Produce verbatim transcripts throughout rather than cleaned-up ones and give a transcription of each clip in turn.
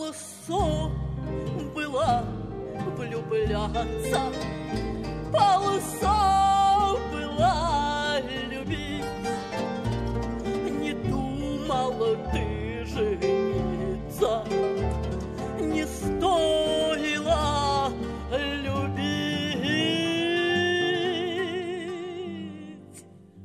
Полосо была влюбляться, полосо была любить. Не думала ты жениться, не стоило любить.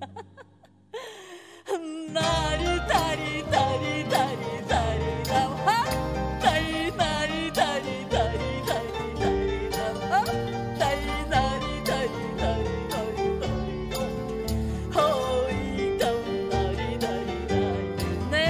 Нари, тари, тари, тари, тари, дам, ха! Тари, нари, тари, тари, тари, тари, дам, ха! Тари, нари, тари, тари, тари, тари, дам. Ой, дам, нари, нари, нари. Не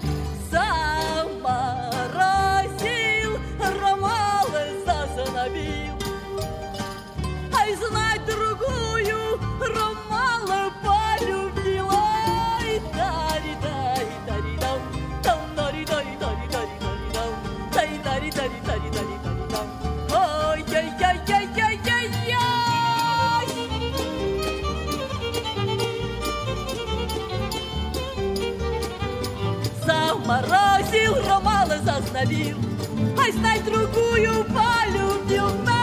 заморозил, ромалы зазнобил. Ай, знать другую ромала полюбила. Ай, тари, тари, тари, дам, дам, нари, тари, тари, тари, тари, дам, тари, тари, тари, тари, тари, тари, дам. Ой, яй, яй, яй, яй, яй, яй. Заморозил, ромала зазнобил. Ай, знай другую полюбил.